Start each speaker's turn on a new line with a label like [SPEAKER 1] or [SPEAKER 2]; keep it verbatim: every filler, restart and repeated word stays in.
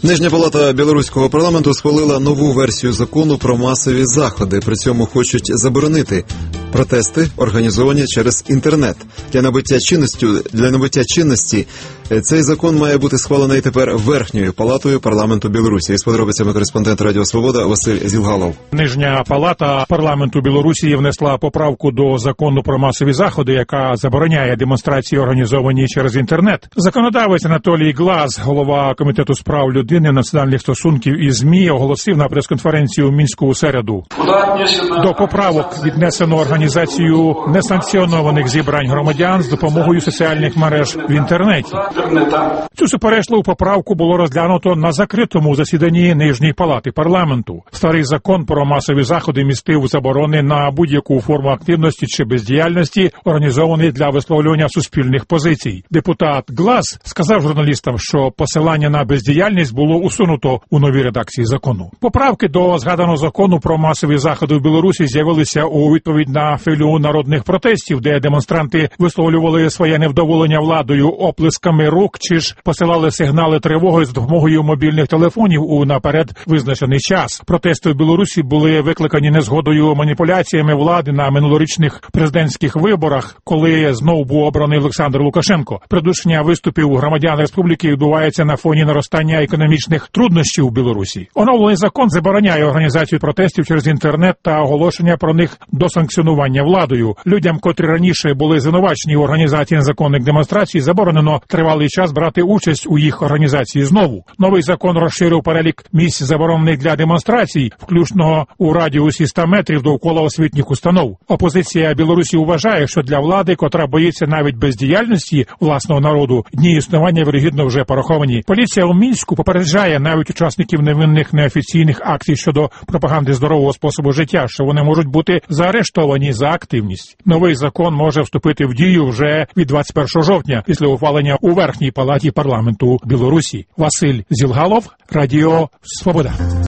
[SPEAKER 1] Нижня палата білоруського парламенту схвалила нову версію закону про масові заходи. При цьому хочуть заборонити протести, організовані через інтернет. Для набуття чинності, для набуття чинності цей закон має бути схвалений тепер Верхньою палатою парламенту Білорусі. Із подробицями кореспондент Радіо Свобода Василь Зілгалов.
[SPEAKER 2] Нижня палата парламенту Білорусі внесла поправку до закону про масові заходи, яка забороняє демонстрації, організовані через інтернет. Законодавець Анатолій Глаз, голова Комітету з прав людини, національних стосунків і ЗМІ, оголосив на прес-конференції у Мінську у середу. До поправок віднесено організацію несанкціонованих зібрань громадян з допомогою соціальних мереж в інтернеті. Цю суперечливу поправку було розглянуто на закритому засіданні Нижньої палати парламенту. Старий закон про масові заходи містив заборони на будь-яку форму активності чи бездіяльності, організовані для висловлювання суспільних позицій. Депутат Глаз сказав журналістам, що посилання на бездіяльність було усунуто у новій редакції закону. Поправки до згаданого закону про масові заходи в Білорусі з'явилися у відповідь на хвилю народних протестів, де демонстранти висловлювали своє невдоволення владою оплесками рук чи ж посилали сигнали тривоги з допомогою мобільних телефонів у наперед визначений час. Протести в Білорусі були викликані незгодою маніпуляціями влади на минулорічних президентських виборах, коли знов був обраний Олександр Лукашенко. Придушення виступів громадян республіки відбувається на фоні наростання економічних труднощів у Білорусі. Оновлений закон забороняє організацію протестів через інтернет та оголошення про них до санкціонування владою. Людям, котрі раніше були звинувачені в організації незаконних демонстрацій, заборонено тривалий час брати участь у їх організації знову. Новий закон розширив перелік місць, заборонених для демонстрацій, включно у радіусі ста метрів довкола освітніх установ. Опозиція Білорусі вважає, що для влади, котра боїться навіть бездіяльності власного народу, дні існування вірогідно вже пораховані. Поліція у Мінську попереджає навіть учасників невинних неофіційних акцій щодо пропаганди здорового способу життя, що вони можуть бути заарештовані за активність. Новий закон може вступити в дію вже від двадцять першого жовтня після ухвалення у Верхній палаті парламенту Білорусі. Василь Зілгалов, Радіо Свобода.